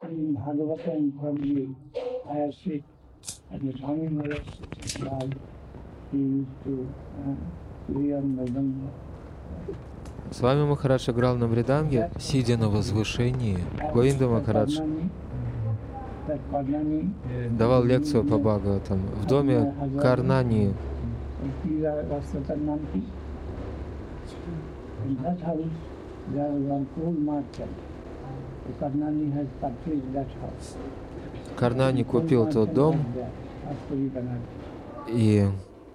in Bhagavatam probably I have seen and the Swami Maharaj sitting down, he used to play on Mridanga. С вами Махарадж играл на мриданге, сидя на возвышении. Говинда Махарадж давал лекцию по Бхагаватам в доме Карнани. Карнани купил тот дом, и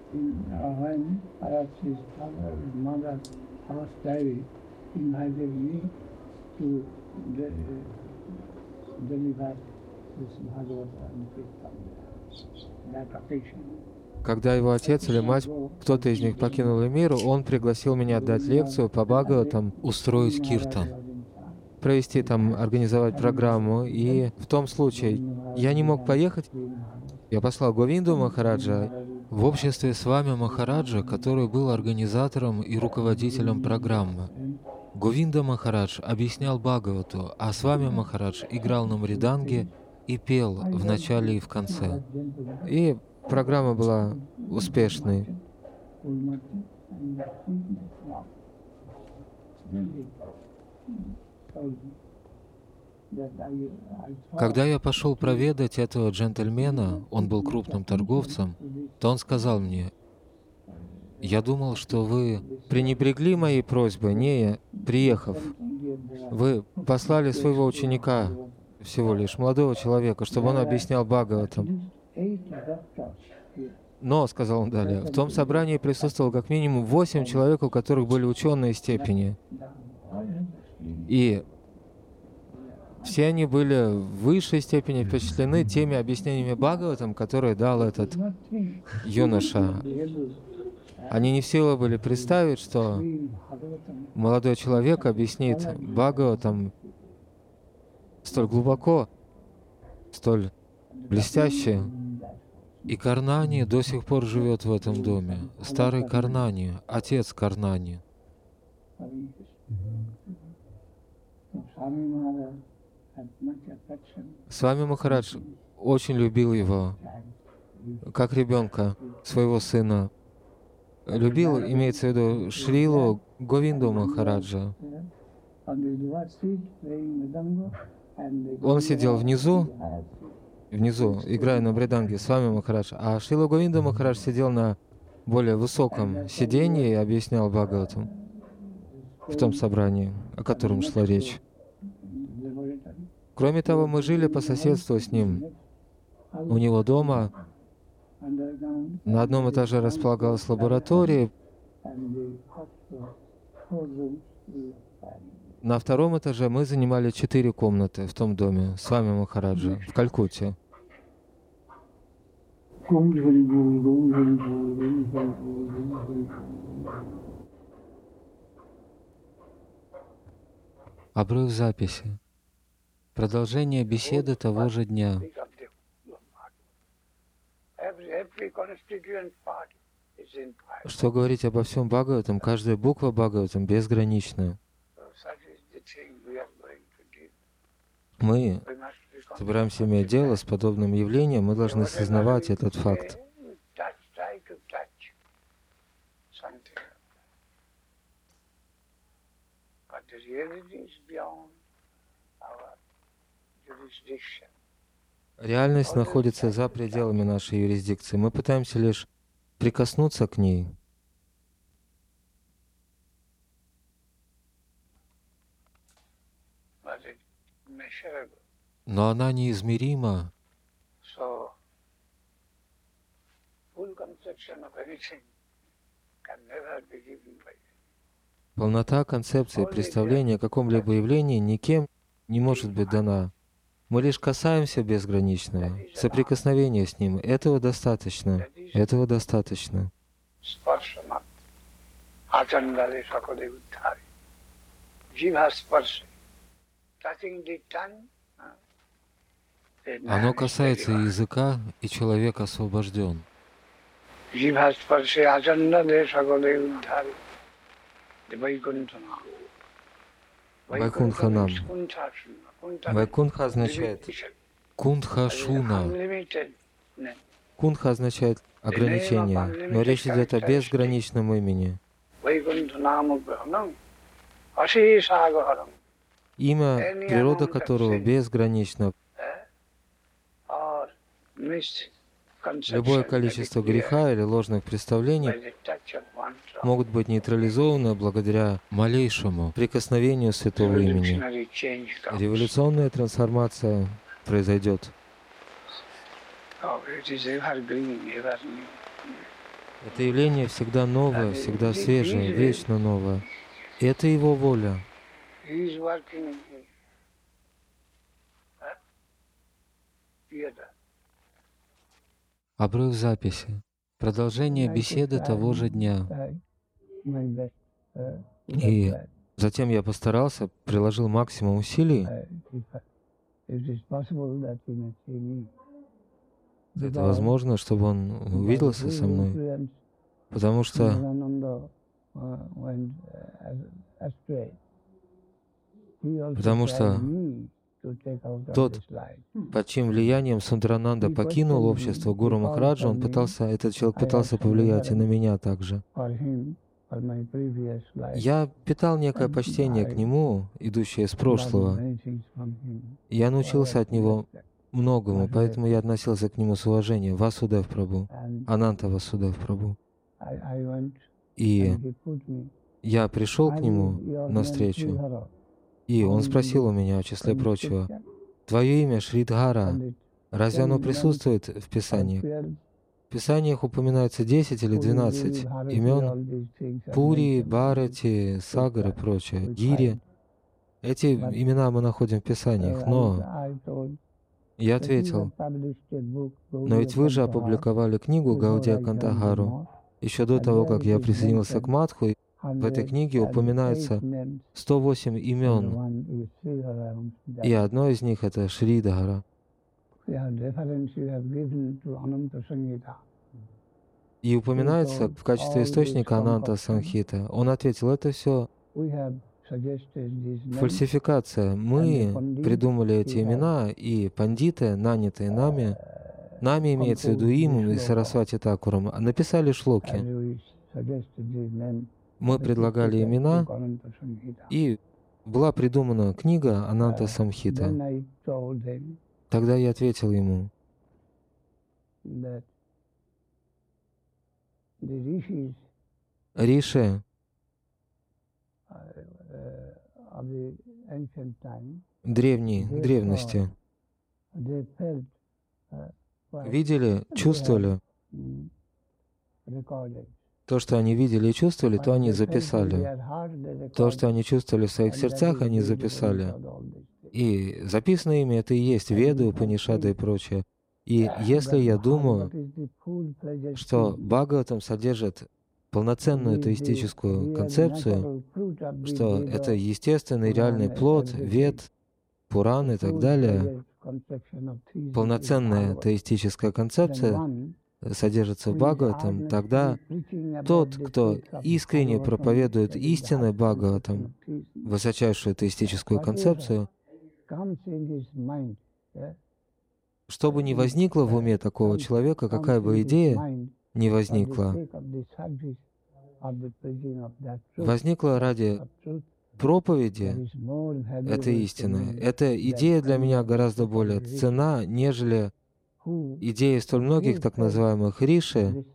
когда его отец или мать, кто-то из них покинул мир, он пригласил меня дать лекцию по Бхагаватам, устроить киртан, провести там, организовать программу. И в том случае я не мог поехать. Я послал Говинду Махараджа в обществе с вами Махараджа, который был организатором и руководителем программы. Говинда Махарадж объяснял Бхагавату, а с вами Махарадж играл на мриданге и пел в начале и в конце. И программа была успешной. Когда я пошел проведать этого джентльмена, он был крупным торговцем, то он сказал мне: «Я думал, что вы пренебрегли моей просьбой, не приехав. Вы послали своего ученика, всего лишь молодого человека, чтобы он объяснял Бхагаватам. Но, — сказал он далее, — в том собрании присутствовало как минимум 8 человек, у которых были ученые степени. И все они были в высшей степени впечатлены теми объяснениями Бхагаватам, которые дал этот юноша. Они не в силах были представить, что молодой человек объяснит Бхагаватам столь глубоко, столь блестяще. И Карнани до сих пор живет в этом доме. Старый Карнани, отец Карнани. Свами Махарадж очень любил его, как ребенка, своего сына. Любил, имеется в виду, Шрилу Говинду Махараджа. Он сидел внизу, играя на мриданге, с вами Махарадж, а Шрила Говинда Махарадж сидел на более высоком сиденье и объяснял Бхагаватам в том собрании, о котором шла речь. Кроме того, мы жили по соседству с ним. У него дома на одном этаже располагалась лаборатория, на втором этаже мы занимали 4 комнаты в том доме с вами Махараджа в Калькутте. Обрыв записи. Продолжение беседы того же дня. Что говорить обо всем Бхагаватам, каждая буква Бхагаватам безгранична. Мы собираемся иметь дело с подобным явлением, мы должны сознавать этот факт. Реальность находится за пределами нашей юрисдикции. Мы пытаемся лишь прикоснуться к ней. Но она неизмерима. Полнота концепции представления о каком-либо явлении никем не может быть дана. Мы лишь касаемся безграничного, соприкосновения с ним. Этого достаточно. Этого достаточно. Оно касается языка, и человек освобожден. Вайкунтханам. Вайкунха означает кунтха шуна. Кунтха означает ограничение, но речь идет о безграничном имени. Имя, природа которого безгранична. Любое количество греха или ложных представлений могут быть нейтрализованы благодаря малейшему прикосновению святого имени. Революционная трансформация произойдет. Это явление всегда новое, всегда свежее, вечно новое. И это Его воля. Обрыв записи. Продолжение беседы того же дня. И затем я постарался, приложил максимум усилий. Это возможно, чтобы он увиделся со мной, потому что тот, под чьим влиянием Сундрананда покинул общество Гуру Махараджа, этот человек пытался повлиять и на меня также. Я питал некое почтение к нему, идущее из прошлого. Я научился от него многому, поэтому я относился к нему с уважением. Васудев Прабху, Ананта Васудев Прабху. И я пришел к нему навстречу, и он спросил у меня, в числе прочего, «Твое имя Шридхара, разве оно присутствует в Писаниях?» В Писаниях упоминается 10 или 12 имен Пури, Бхарати, Сагар и прочее, Гири. Эти имена мы находим в Писаниях, но я ответил, «Но ведь вы же опубликовали книгу Гаудия Кантагару еще до того, как я присоединился к Мадху. В этой книге упоминается 108 имен, и одно из них — это Шридхара. И упоминается в качестве источника Ананта Санхита». Он ответил, это все фальсификация. Мы придумали эти имена, и пандиты, нанятые нами имеется в виду им и Сарасвати Такуром, написали шлоки. Мы предлагали имена, и была придумана книга Ананта Самхита. Тогда я ответил ему, риши древности видели, чувствовали. То, что они видели и чувствовали, то они записали. То, что они чувствовали в своих сердцах, они записали. И записано ими это и есть Веды, Упанишады и прочее. И если я думаю, что Бхагаватам содержит полноценную теистическую концепцию, что это естественный реальный плод, Вед, Пуран и так далее, полноценная теистическая концепция содержится в Бхагаватам, тогда тот, кто искренне проповедует истинный Бхагаватам, высочайшую теистическую концепцию, что бы ни возникло в уме такого человека, какая бы идея ни возникла, возникла ради проповеди этой истины. Эта идея для меня гораздо более ценна, нежели идеи столь многих так называемых риши,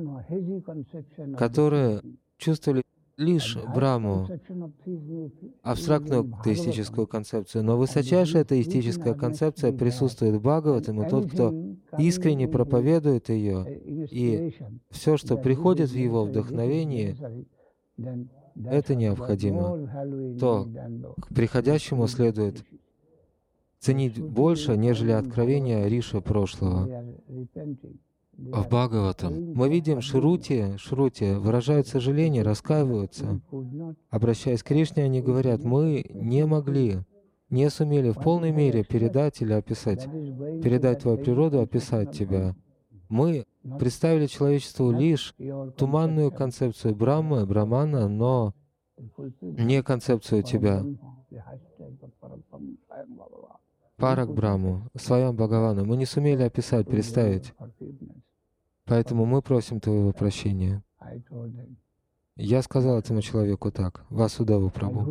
которые чувствовали лишь Брахму, абстрактную теистическую концепцию, но высочайшая теистическая концепция присутствует в Бхагаватам, и тот, кто искренне проповедует ее, и все, что приходит в его вдохновении, это необходимо, то к приходящему следует ценить больше, нежели откровения риши прошлого. В Бхагаватам мы видим Шрути выражают сожаление, раскаиваются. Обращаясь к Кришне, они говорят, мы не могли, не сумели в полной мере передать или описать, передать Твою природу, описать Тебя. Мы представили человечеству лишь туманную концепцию Брахмы, Брамана, но не концепцию Тебя. Парак Брахму, Своям Бхагавана, мы не сумели описать, представить. Поэтому мы просим Твоего прощения. Я сказал этому человеку так: Васудева Прабху.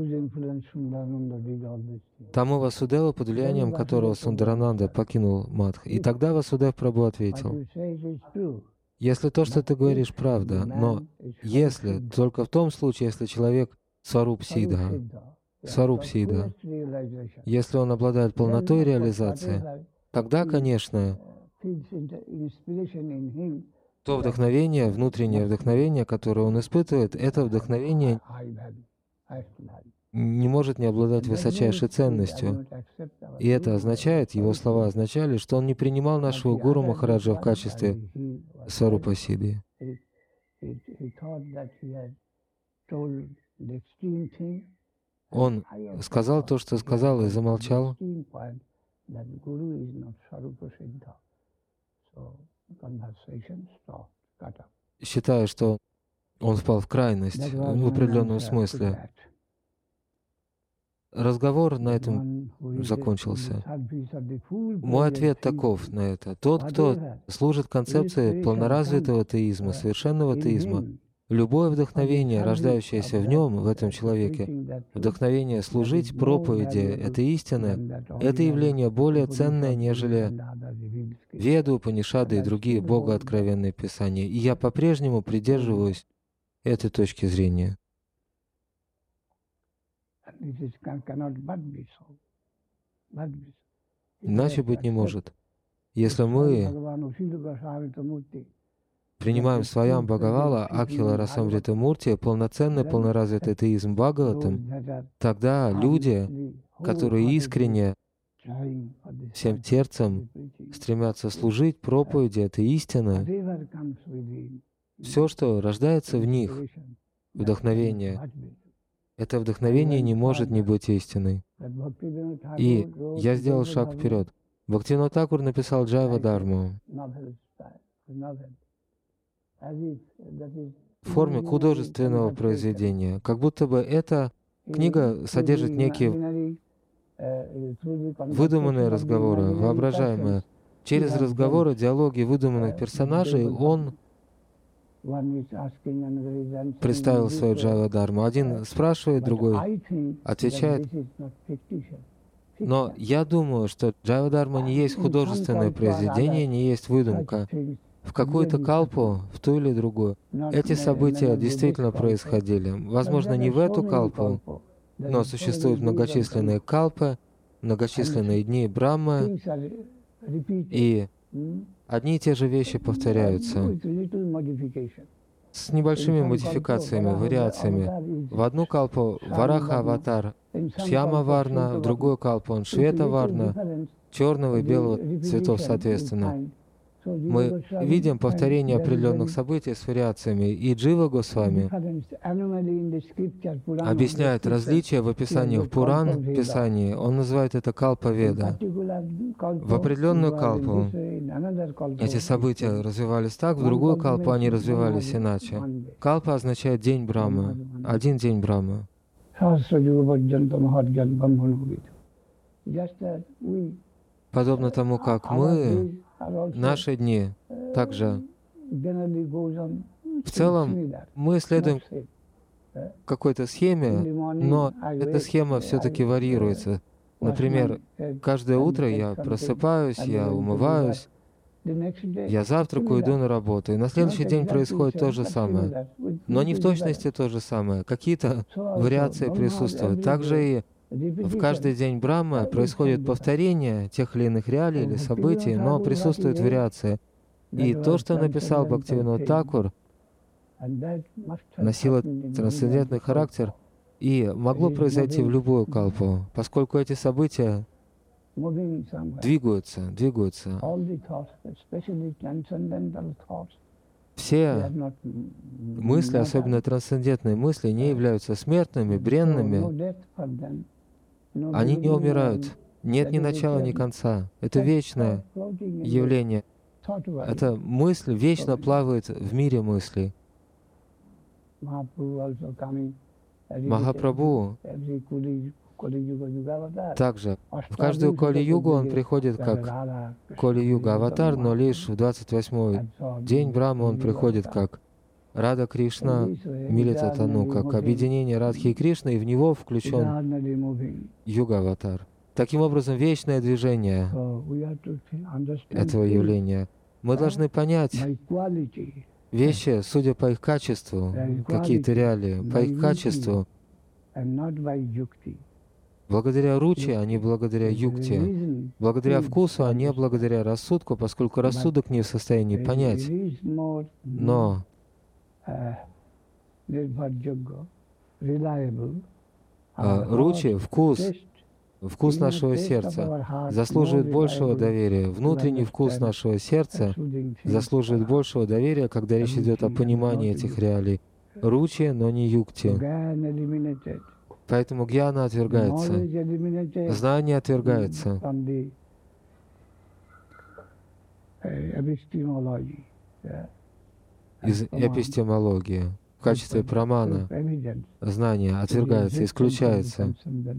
Тому Васудева, под влиянием которого Сундарананда покинул Мадх. И тогда Васудев Прабху ответил: если то, что ты говоришь, правда, но если, только в том случае, если человек Сваруб Сидха, если он обладает полнотой реализации, тогда, конечно, то вдохновение, внутреннее вдохновение, которое он испытывает, это вдохновение не может не обладать высочайшей ценностью. И это означает, его слова означали, что он не принимал нашего Гуру Махараджа в качестве Сварупа Сидхи. Он сказал то, что сказал, и замолчал. Считая, что он впал в крайность в определенном смысле. Разговор на этом закончился. Мой ответ таков на это. Тот, кто служит концепции полноразвитого теизма, совершенного теизма, любое вдохновение, рождающееся в нем, в этом человеке, вдохновение служить проповеди этой истины, это явление более ценное, нежели Веды, Упанишады и другие богооткровенные писания. И я по-прежнему придерживаюсь этой точки зрения. Иначе быть не может. Если мы принимаем Своям Бхагавала, Акхила Расамрита Мурти, полноценный, полноразвитый теизм Бхагаватам, тогда люди, которые искренне, всем сердцем стремятся служить проповеди этой истины, все, что рождается в них, вдохновение, это вдохновение не может не быть истиной. И я сделал шаг вперед. Бхактивинода Тхакур написал Джайва Дharmu в форме художественного произведения, как будто бы эта книга содержит некие выдуманные разговоры, воображаемые. Через разговоры, диалоги выдуманных персонажей он представил свою Джайва Дharmu. Один спрашивает, другой отвечает. Но я думаю, что Джайва Дharmu не есть художественное произведение, не есть выдумка. В какую-то калпу, в ту или другую. Эти события действительно происходили. Возможно, не в эту калпу, но существуют многочисленные калпы, многочисленные дни Брахмы, и одни и те же вещи повторяются с небольшими модификациями, вариациями. В одну калпу Вараха аватар Шьяма Варна, в другую калпу он Швета Варна, черного и белого цветов соответственно. Мы видим повторение определенных событий с вариациями, и Джива Госвами объясняет различия в описаниях Пуран, в Писании. Он называет это Калпа-веда. В определенную калпу эти события развивались так, в другую калпу они развивались иначе. Калпа означает день Брахмы, один день Брахмы. Подобно тому, как мы, наши дни, также в целом мы следуем какой-то схеме, но эта схема все-таки варьируется. Например, каждое утро я просыпаюсь, я умываюсь, я завтракаю, иду на работу, и на следующий день происходит то же самое. Но не в точности то же самое. Какие-то вариации присутствуют. Также и в каждый день Брахмы происходит повторение тех или иных реалий или событий, но присутствует вариация. И то, что написал Бхактивинода Тхакур, носило трансцендентный характер и могло произойти в любую калпу, поскольку эти события двигаются. Все мысли, особенно трансцендентные мысли, не являются смертными, бренными. Они не умирают. Нет ни начала, ни конца. Это вечное явление. Эта мысль вечно плавает в мире мыслей. Махапрабху Также в каждую Кали-югу он приходит как Кали-юга-аватар, но лишь в 28-й день Брахмы он приходит как Рада Кришна Милита Тану, как объединение Радхи и Кришны, и в него включен юга-аватар. Таким образом, вечное движение этого явления. Мы должны понять вещи, судя по их качеству, какие-то реалии, по их качеству, благодаря руче, а не благодаря юкте, благодаря вкусу, а не благодаря рассудку, поскольку рассудок не в состоянии понять. Но ручи, вкус нашего сердца заслуживает большего доверия. Внутренний вкус нашего сердца заслуживает большего доверия, когда речь идет о понимании этих реалий. Ручи, но не юкти. Поэтому гьяна отвергается, знание отвергается. Из эпистемологии в качестве прамана знание отвергается, исключается.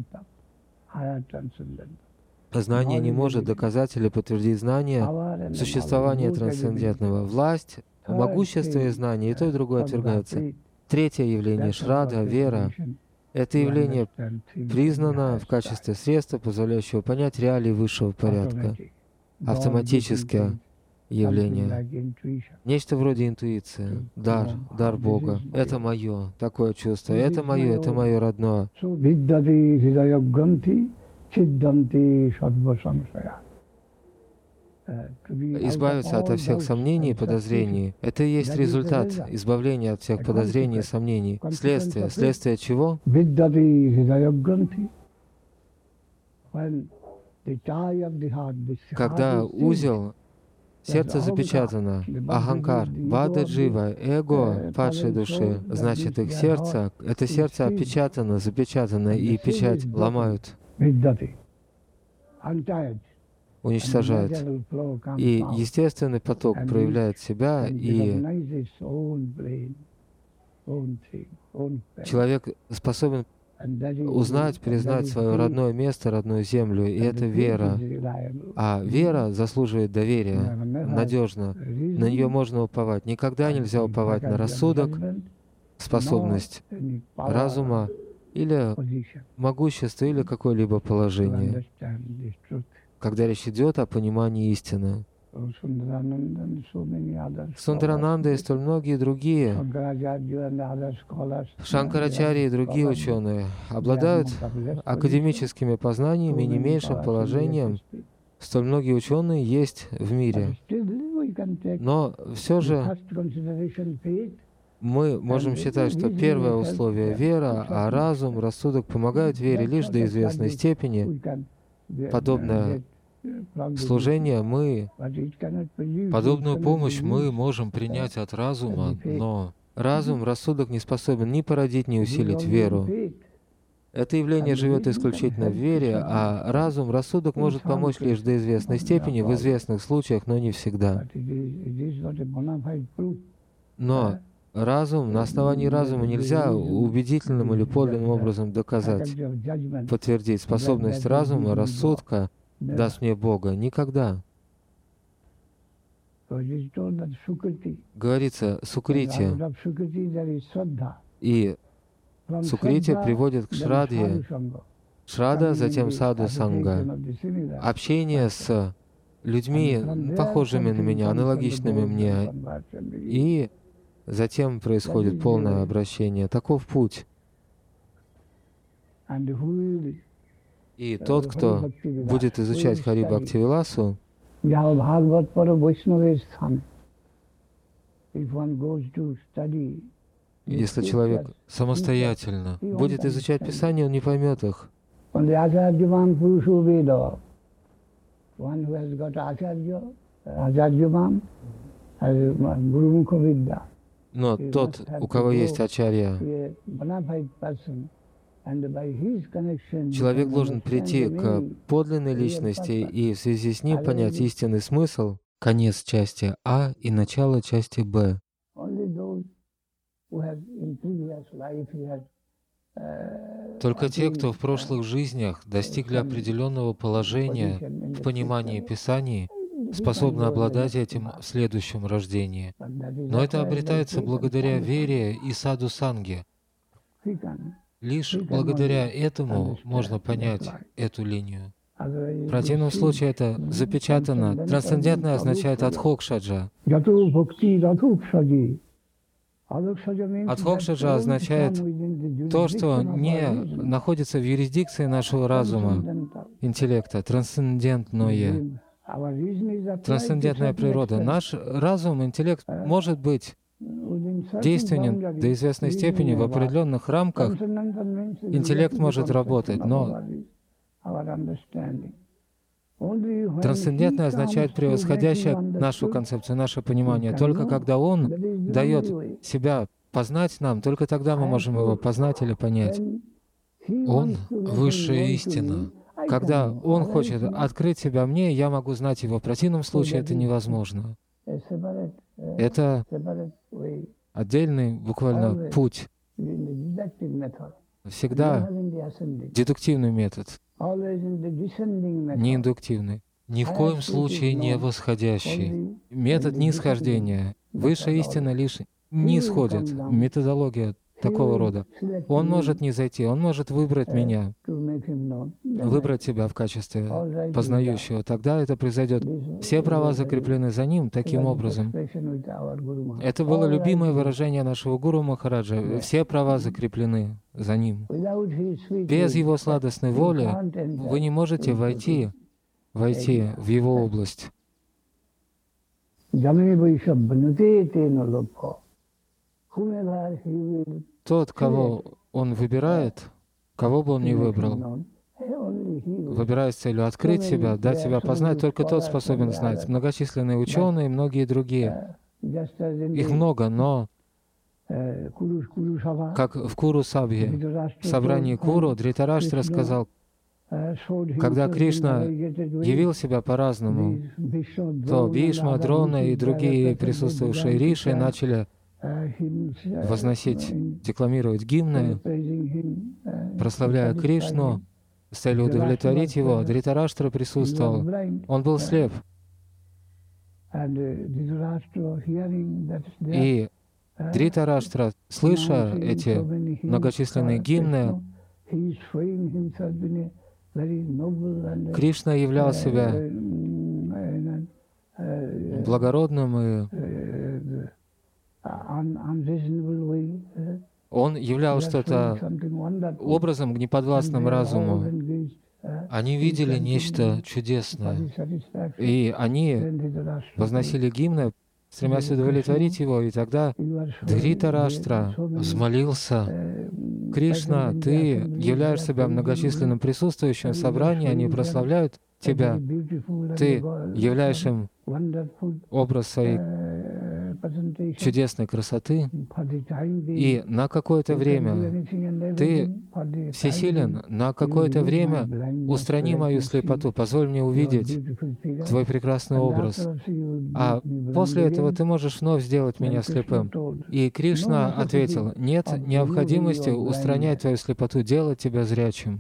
Знание не может доказать или подтвердить знание существования трансцендентного. Власть, могущество и знание, и то, и другое отвергается. Третье явление — шрада, вера. Это явление признано в качестве средства, позволяющего понять реалии высшего порядка. Автоматическое явление. Нечто вроде интуиции. Дар Бога. Это мое, такое чувство. Это мое родное. Избавиться от всех сомнений и подозрений — это и есть результат избавления от всех подозрений и сомнений. Следствие. Следствие чего? Когда узел сердца запечатано, аханкар, бада джива, эго падшей души, значит их сердце, это сердце опечатано, запечатано, и печать ломают, уничтожают. И естественный поток проявляет себя, и человек способен узнать, признать свое родное место, родную землю, и это вера. А вера заслуживает доверия, надежна. На нее можно уповать. Никогда нельзя уповать на рассудок, способность разума или могущество, или какое-либо положение, когда речь идет о понимании истины. Сундарананда и столь многие другие, Шанкарачарья и другие ученые обладают академическими познаниями и не меньшим положением. Столь многие ученые есть в мире. Но все же мы можем считать, что первое условие — вера, а разум, рассудок помогают вере лишь до известной степени. Подобное служение подобную помощь мы можем принять от разума, но разум, рассудок не способен ни породить, ни усилить веру. Это явление живет исключительно в вере, а разум, рассудок может помочь лишь до известной степени, в известных случаях, но не всегда. Но разум, на основании разума нельзя убедительным или подлинным образом доказать, подтвердить способность разума, рассудка даст мне Бога. Никогда. Говорится, сукрити. И сукрити приводит к шрадье. Шрада, затем саду санга. Общение с людьми, похожими на меня, аналогичными мне. И затем происходит полное обращение. Таков путь. И тот, кто будет изучать Хари Бхактивиласу, если человек самостоятельно будет изучать Писание, он не поймет их. Но тот, у кого есть ачарья, человек должен прийти к подлинной личности и в связи с ним понять истинный смысл, конец части А и начало части Б. Только те, кто в прошлых жизнях достигли определенного положения в понимании Писаний, способны обладать этим в следующем рождении. Но это обретается благодаря вере и саду-санге. Лишь благодаря этому можно понять эту линию. В противном случае это запечатано. Трансцендентное означает адхокшаджа. Адхокшаджа означает то, что не находится в юрисдикции нашего разума, интеллекта, трансцендентное, трансцендентная природа. Наш разум, интеллект может быть действенен до известной степени в определенных рамках. Интеллект может работать, но трансцендентное означает превосходящее нашу концепцию, наше понимание. Только когда Он дает себя познать нам, только тогда мы можем Его познать или понять. Он — высшая истина. Когда Он хочет открыть себя мне, я могу знать Его. В противном случае это невозможно. Это отдельный буквально путь. Всегда дедуктивный метод, не индуктивный. Ни в коем случае не восходящий. Метод нисхождения. Высшая истина лишь нисходит. Методология такого рода. Он может не зайти, он может выбрать меня, выбрать себя в качестве познающего. Тогда это произойдет. Все права закреплены за ним таким образом. Это было любимое выражение нашего гуру Махараджа. Все права закреплены за ним. Без его сладостной воли вы не можете войти в его область. Тот, кого он выбирает, кого бы он ни выбрал, выбирая с целью открыть себя, дать себя познать, только тот способен знать. Многочисленные ученые, многие другие. Их много, но как в Куру-сабхе, в собрании Куру, Дритараштра сказал, когда Кришна явил себя по-разному, то Бхишма, Дрона и другие присутствовавшие риши начали возносить, декламировать гимны, прославляя Кришну с целью удовлетворить его. Дритараштра присутствовал. Он был слеп. И Дритараштра, слыша эти многочисленные гимны, Кришна являл себя благородным, и он являл что-то образом неподвластным разуму. Они видели нечто чудесное, и они возносили гимны, стремясь удовлетворить его, и тогда Дритараштра взмолился: «Кришна, ты являешь себя многочисленным присутствующим в собрании, они прославляют тебя, ты являешь им образ своей чудесной красоты, и на какое-то время ты всесилен, на какое-то время устрани мою слепоту, позволь мне увидеть твой прекрасный образ, а после этого ты можешь вновь сделать меня слепым». И Кришна ответил: «Нет необходимости устранять твою слепоту, делать тебя зрячим.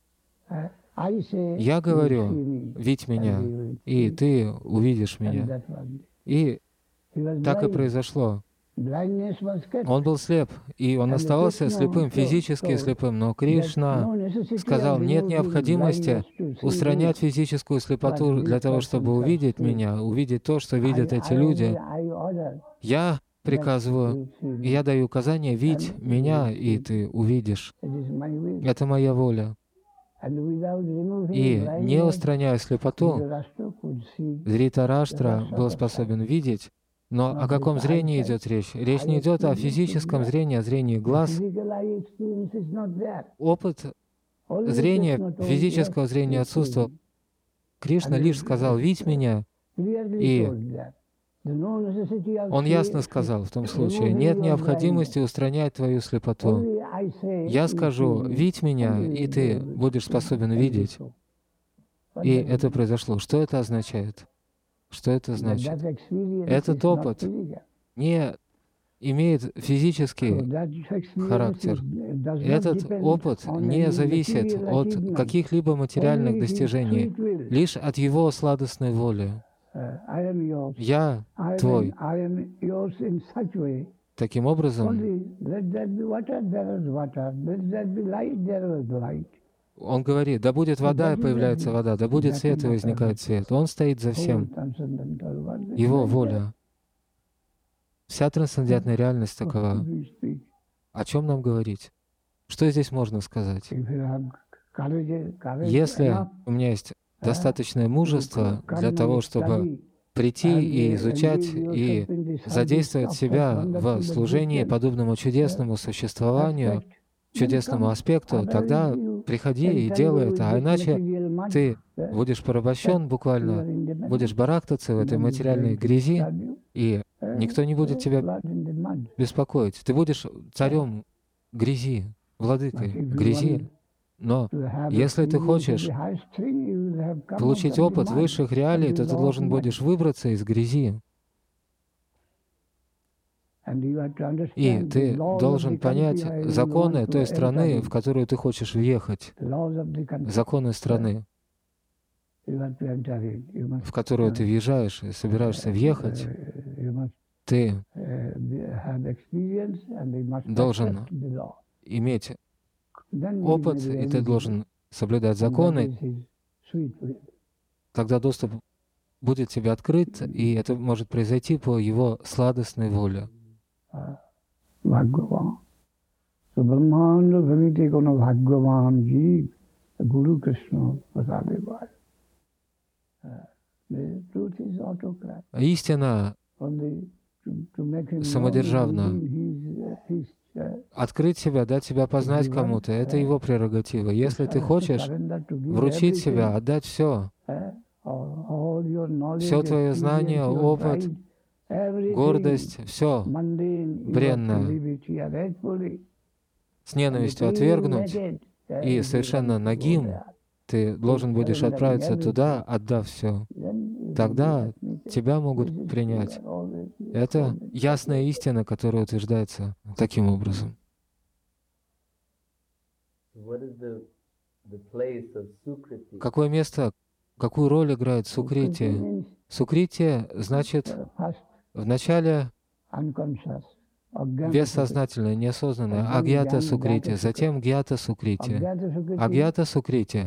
Я говорю, видь меня, и ты увидишь меня». И так и произошло. Он был слеп, и он оставался слепым, физически слепым, но Кришна сказал: нет необходимости устранять физическую слепоту для того, чтобы увидеть меня, увидеть то, что видят эти люди. Я приказываю, я даю указание: видь меня, и ты увидишь. Это моя воля. И не устраняя слепоту, Дритараштра был способен видеть. Но о каком зрении идет речь? Речь не идет о физическом зрении, о зрении глаз. Опыт зрения, физического зрения отсутствовал. Кришна лишь сказал: «Видь меня», и он ясно сказал в том случае: нет необходимости устранять твою слепоту. Я скажу: видь меня, и ты будешь способен видеть. И это произошло. Что это означает? Что это значит? Этот опыт не имеет физический характер. Этот опыт не зависит от каких-либо материальных достижений, лишь от его сладостной воли. «Я твой». Таким образом, он говорит: да будет вода, и появляется вода, да будет свет, и возникает свет. Он стоит за всем. Его воля. Вся трансцендентная реальность такова. О чем нам говорить? Что здесь можно сказать? Если у меня есть достаточное мужество для того, чтобы прийти и изучать, и задействовать себя в служении подобному чудесному существованию, чудесному аспекту, тогда приходи и делай это, а иначе ты будешь порабощен буквально, будешь барахтаться в этой материальной грязи, и никто не будет тебя беспокоить. Ты будешь царем грязи, владыкой грязи. Но если ты хочешь получить опыт высших реалий, то ты должен будешь выбраться из грязи. И ты должен понять законы той страны, в которую ты хочешь въехать, законы страны, в которую ты въезжаешь и собираешься въехать. Ты должен иметь опыт, и ты должен соблюдать законы. Тогда доступ будет тебе открыт, и это может произойти по его сладостной воле. Bhagavan. So Brahmanda Bhavite Kono Bhagavan Jeev, Guru Krishna Prasadevaya. The truth is autocrat. Истина самодержавна. Открыть себя, дать себя познать кому-то — это его прерогатива. Если ты хочешь вручить себя, отдать все твое знание, опыт, гордость, все бренное, с ненавистью отвергнуть и совершенно нагим, ты должен будешь отправиться туда, отдав все. Тогда тебя могут принять. Это ясная истина, которая утверждается таким образом. Какое место, какую роль играет сукрити? Сукрити значит вначале бессознательное, неосознанное, агьята сукрити, затем гьята сукрити. Агьята сукрити.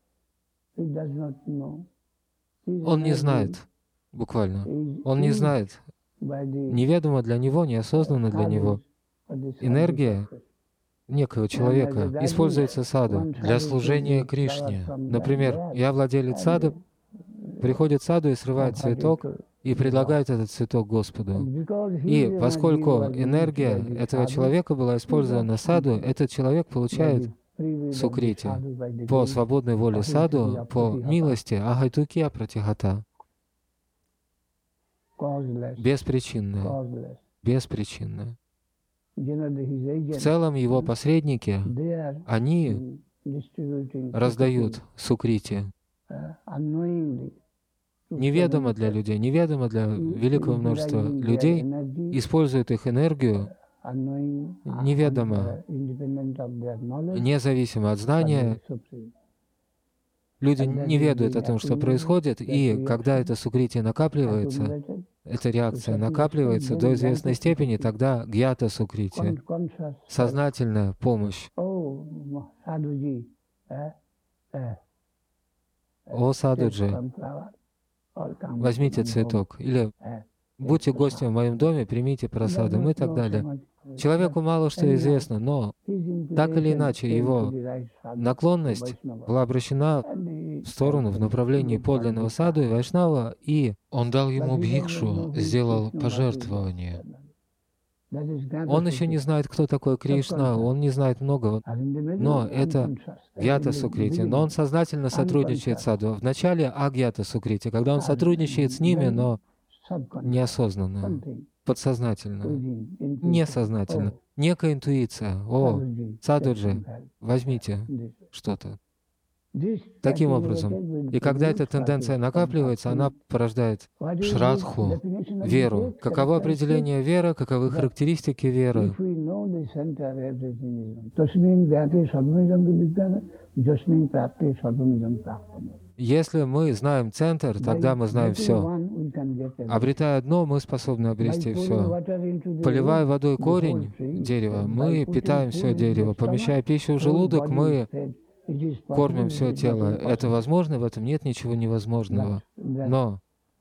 Он не знает, буквально. Он не знает. Неведомо для него, неосознанно для него. Энергия некого человека используется саду для служения Кришне. Например, я владелец сада, приходит саду и срывает цветок, и предлагает этот цветок Господу. И поскольку энергия этого человека была использована саду, этот человек получает сукрити по свободной воле саду, по милости агайтукья пратихата. Беспричинное. Беспричинное. В целом его посредники, они раздают сукрити. Неведомо для людей, неведомо для великого множества людей, используют их энергию неведомо, независимо от знания. Люди не ведают о том, что происходит, и когда это сукрити накапливается, эта реакция накапливается до известной степени, тогда гьята сукрити, сознательная помощь. О садуджи, возьмите цветок, или будьте гостем в моем доме, примите просадом и так далее. Человеку мало что известно, но так или иначе его наклонность была обращена в сторону, в направлении подлинного саду и вайшнава, и он дал ему бхикшу, сделал пожертвование. Он еще не знает, кто такой Кришна, он не знает многого, но это гьята сукрити, но он сознательно сотрудничает с саду. Вначале агьята сукрити, когда он сотрудничает с ними, но неосознанно, подсознательно, несознательно. Некая интуиция. О, садуджи, возьмите что-то. Таким образом, и когда эта тенденция накапливается, она порождает шрадху, веру. Каково определение веры, каковы характеристики веры? Если мы знаем центр, тогда мы знаем все. Обретая одно, мы способны обрести все. Поливая водой корень дерева, мы питаем все дерево. Помещая пищу в желудок, мы кормим все тело. Это возможно, в этом нет ничего невозможного. Но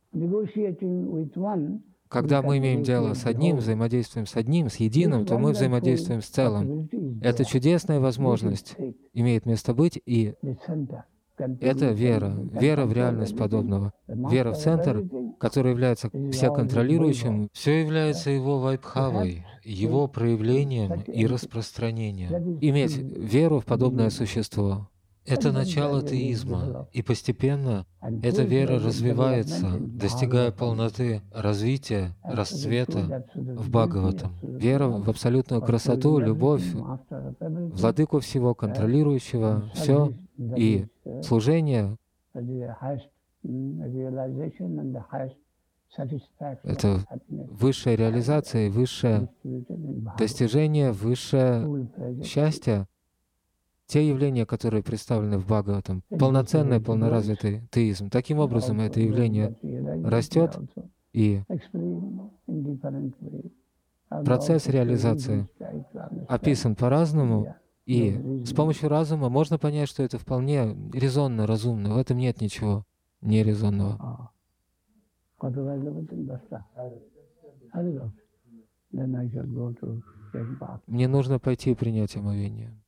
когда мы имеем дело с одним, взаимодействуем с одним, с единым, то мы взаимодействуем с целым. Это чудесная возможность имеет место быть, и это вера. Вера в реальность подобного. Вера в центр, который является всеконтролирующим, все является его вайбхавой, его проявлением и распространением. Иметь веру в подобное существо — это начало теизма, и постепенно эта вера развивается, достигая полноты развития, расцвета в Бхагаватам. Вера в абсолютную красоту, любовь, владыку всего, контролирующего все, и служение — это высшая реализация, высшее достижение, высшее счастье. Те явления, которые представлены в Бхагаватам, полноценный, полноразвитый теизм. Таким образом, это явление растет, и процесс реализации описан по-разному, и с помощью разума можно понять, что это вполне резонно, разумно. В этом нет ничего нерезонного. Мне нужно пойти и принять омовение.